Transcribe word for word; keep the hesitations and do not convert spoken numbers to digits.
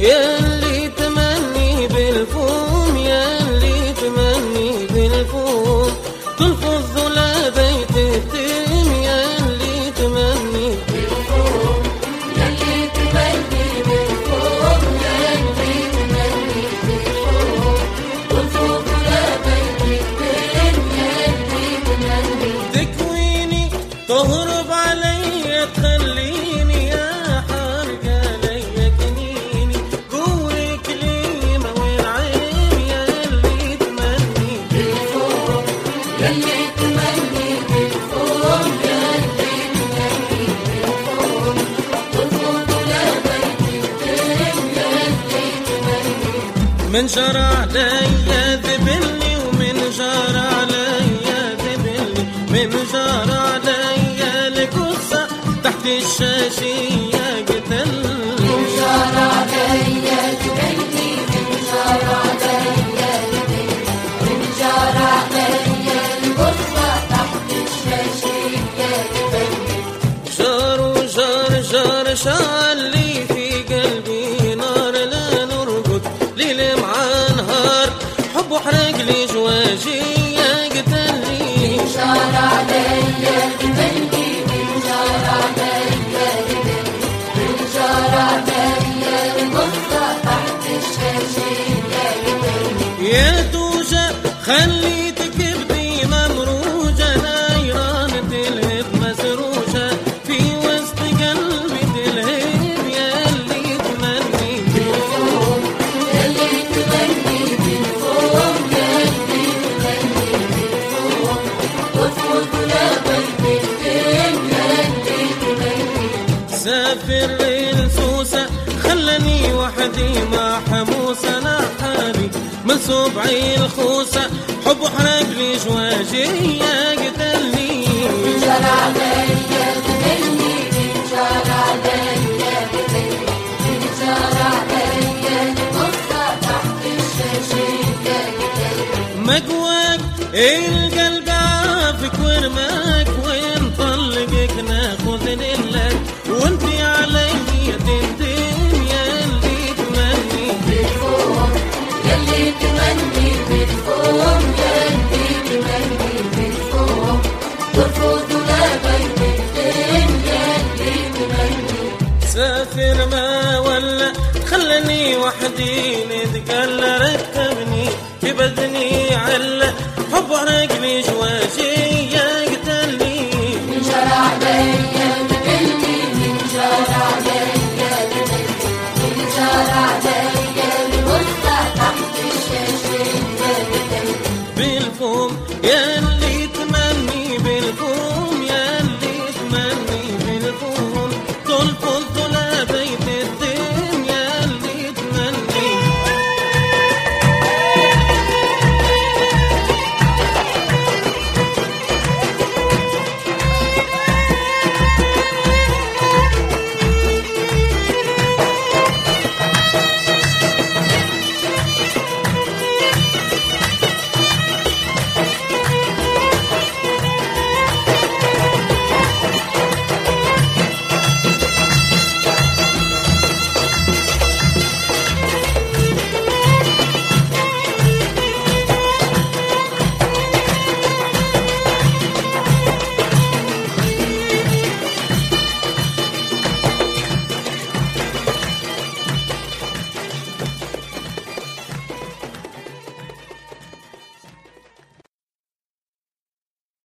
ياللي تمني بالفوم ياللي تمني بالفوم تلفظ لا بيت التيم ياللي تمني بالفوم ياللي تمني بالفوم ياللي تمني بالفوم تلفظ لا بيت التيم ياللي تمني تكويني تهرب علي تخليني يا حارقة ليا جنيني جورك ليمة والعين ياللي تمني بالفوم ياللي تمني بالفوم ياللي تمني بالفوم تلفظ لا بيت التيم ياللي تمني من جرى عليا ذبلني ومن جرى عليا ذبلني من جرى عليا القصة تحت الشاشية قتلني من جرى عليا ذبلني من جرى عليا ذبلني من جرى عليا القصة تحت الشاشية قتلني جار وجار جار شعلي في قلبي نار لا نرقد ليل مع نهار حب وحرق لي جواجي يا قتلني من جرى عليا ذبلني من جرى عليا ذبلني من جرى عليا القصة تحت الشاشية قتلني يا توجة خليتك بدي ممروجة نيران تلهب مسروجة في وسط قلبي تلهب ياللي تمني بالفوم ياللي تمني بالفوم ياللي تمني بالفوم تلفظ لا بيت التيم ياللي تمني سافر السوسة خلاني وحدي مع حموسة انا حالي من صبعي الخوسة حب وحرق لي جواجي يا قتلني من جرى عليا ذبلني من جرى عليا ذبلني من جرى عليا القصة تحت الشاشية قتلني مقواك القلب عافك ورماك وين طلقك ناخذ لك وانتي علي تندم ياللي تمني بالفوم ياللي تمني بالفوم ياللي تمني بالفوم ترفض لا بيت التيم ياللي تمني سافر ما ولا خلني وحدي نتقل ركبني في بدني علة حب رجلي جواجي